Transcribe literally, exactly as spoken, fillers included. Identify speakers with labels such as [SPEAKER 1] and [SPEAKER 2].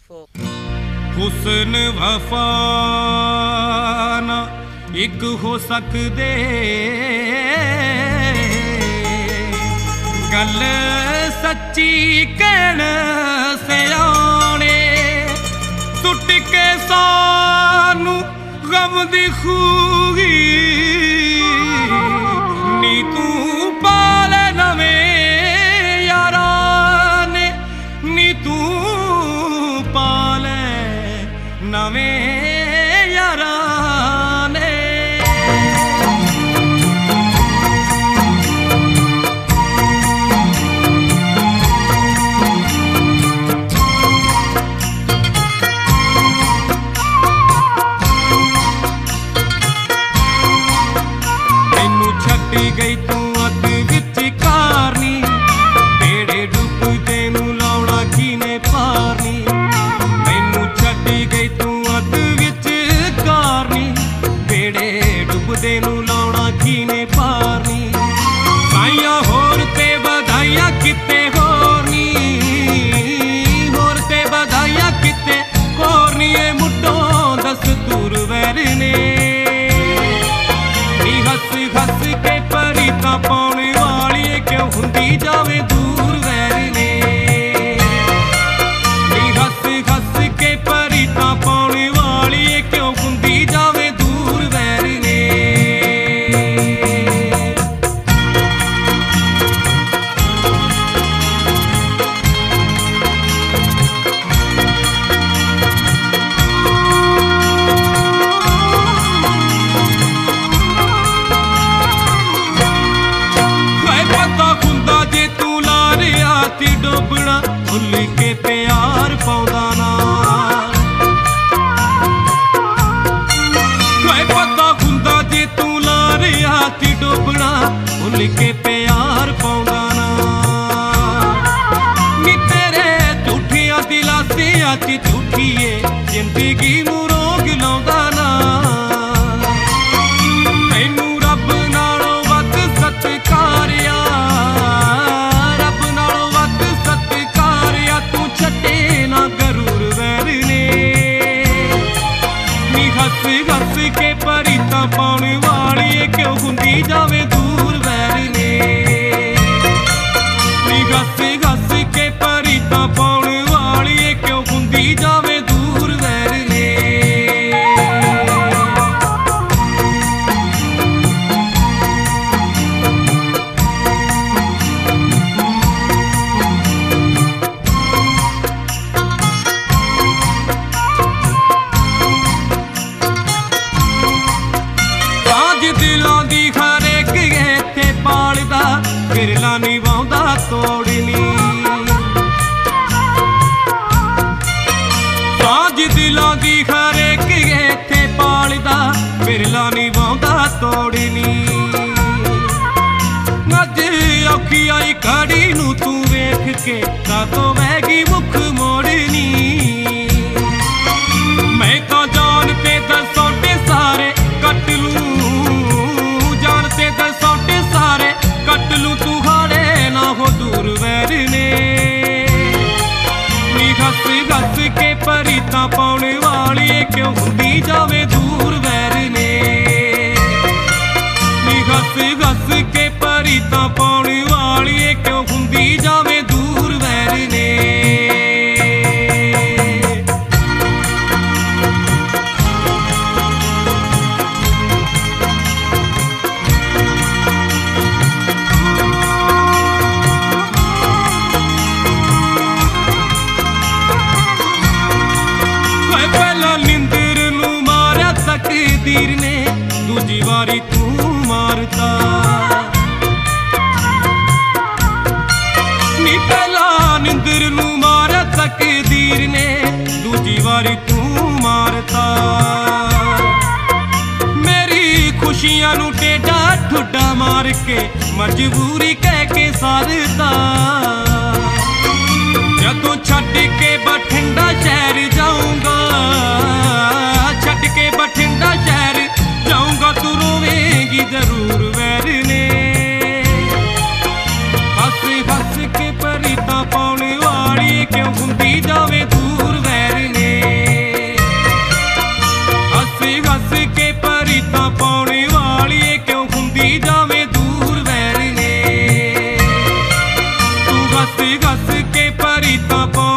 [SPEAKER 1] folk.
[SPEAKER 2] हुस्न वफा ना एक हो सकदे, गल सच्ची कहण सियाणे, टुट के सानू गम दी खूही नी तू पाल नवें यारा ने, नी तू पाल नवें यारा ने। मैनू छड्ड गई तू अध विच कारनी, बेड़े डुबदे नू लाउणा किने पारनी। मैनू छड्ड गई तू अध विच कारनी, बेड़े डुबदे नू लाउणा किने पारनी। साइयां होर ते बधाइयां किते होर नी, होर ते बधाइयां किते होर नी, ए मुट्टों दस्तूर वैर ने। नी हस हस के परीता पाउण वाली क्यों हुंदी जावे दूर वैर ने। नी हस हस के परीता पाउण वाली क्यों हुंदी जावे दूर वैर ने। डोबना भुल के प्यार पाउंदा ना, पता हुंदा जे तू ला रिहा ती डोबना भुल के प्यार पाउंदा ना। नी तेरे झूठियां दिलासियां च झूठिए जिंदगी नू रोग लाउंदा ना। तैनू रब नालों वध सत्कारिया, हस हस के परीता पाउण वाली क्यों हुंदी जावे दूर वैर ने। नी हस हस के परीता पाउण वाली क्यों हुंदी जावे दूर वैर ने। दिलों दी हरेक इत्थे पालदा, बिरला निभाउंदा तोड़नी। साज दिलों दी हरेक इत्थे पालदा, बिरला निभाउंदा तोड़नी। अज औखी आई घड़ी नू तू वेख के कातों वैगी मुख मोड़नी। मैं तो जान ते दसोटे सारे कट लूं, दसौटे सारे कट लूं तू हाड़े ना हो दूर वैर ने। नी हस हस के परीता पाउण वाली क्यों हुंदी जावे दूर वैर ने। नी हस हस के परीता पाउण वाली क्यों हुंदी जावे दूर वैर ने। तकदीर ने दूजी वारी तू मारता, नी पहला निंदर नू मारा तकदीर ने दूजी वारी तू मारता। मेरी खुशियां नू टेढ़ा ठुड्डा मार के मजबूरी कह के सारता। जदों छड्ड के बठिंडा शहर जाऊंगा, छड्ड के बठिंडा शहर जाऊंगा, तू रोवेगी जरूर वैर ने। हस हस के परीता पाउण वाली क्यों हुंदी जावे दूर वैर हस हस के परी तो